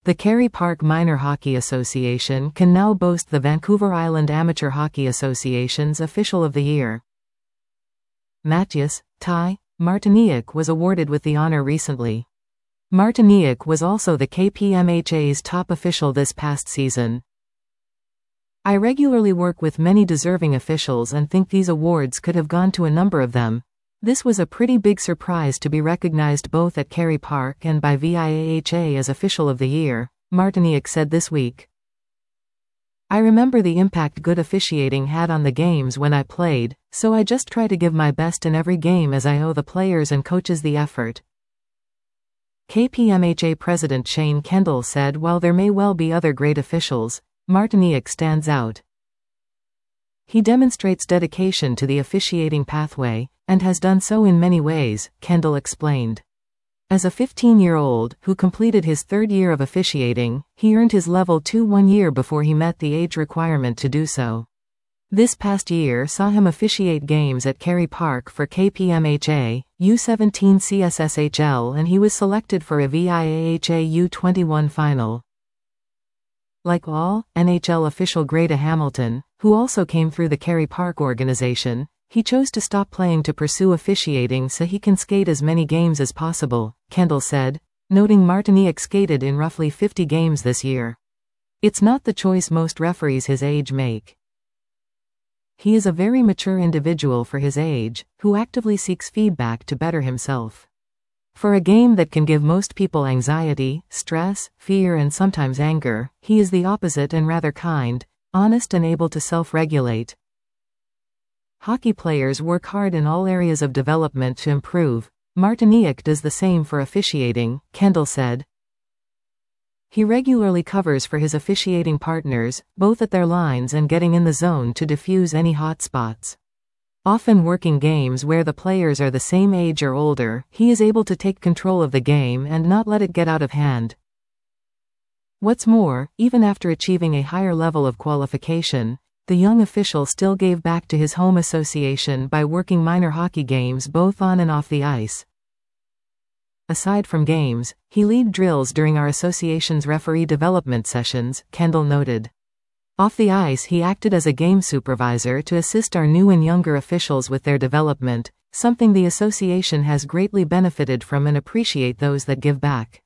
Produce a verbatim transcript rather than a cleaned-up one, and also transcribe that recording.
The Carey Park Minor Hockey Association can now boast the Vancouver Island Amateur Hockey Association's Official of the Year. Matthias Ty Martiniak was awarded with the honor recently. Martiniak was also the K P M H A's top official this past season. I regularly work with many deserving officials and think these awards could have gone to a number of them. This was a pretty big surprise to be recognized both at Carey Park and by V I A H A as Official of the Year, Martiniak said this week. I remember the impact good officiating had on the games when I played, so I just try to give my best in every game as I owe the players and coaches the effort. K P M H A President Shane Kendall said while there may well be other great officials, Martiniak stands out. He demonstrates dedication to the officiating pathway, and has done so in many ways, Kendall explained. As a fifteen-year-old, who completed his third year of officiating, he earned his level two one year before he met the age requirement to do so. This past year saw him officiate games at Carey Park for K P M H A, U seventeen C S S H L and he was selected for a V I A H A U twenty-one final. Like all N H L official Greta Hamilton, who also came through the Carey Park organization, he chose to stop playing to pursue officiating so he can skate as many games as possible, Kendall said, noting Martiniak skated in roughly fifty games this year. It's not the choice most referees his age make. He is a very mature individual for his age, who actively seeks feedback to better himself. For a game that can give most people anxiety, stress, fear and sometimes anger, he is the opposite and rather kind, honest and able to self-regulate. Hockey players work hard in all areas of development to improve. Martiniak does the same for officiating, Kendall said. He regularly covers for his officiating partners, both at their lines and getting in the zone to defuse any hot spots. Often working games where the players are the same age or older, he is able to take control of the game and not let it get out of hand. What's more, even after achieving a higher level of qualification, the young official still gave back to his home association by working minor hockey games both on and off the ice. Aside from games, he led drills during our association's referee development sessions, Kendall noted. Off the ice he acted as a game supervisor to assist our new and younger officials with their development, something the association has greatly benefited from and appreciate those that give back.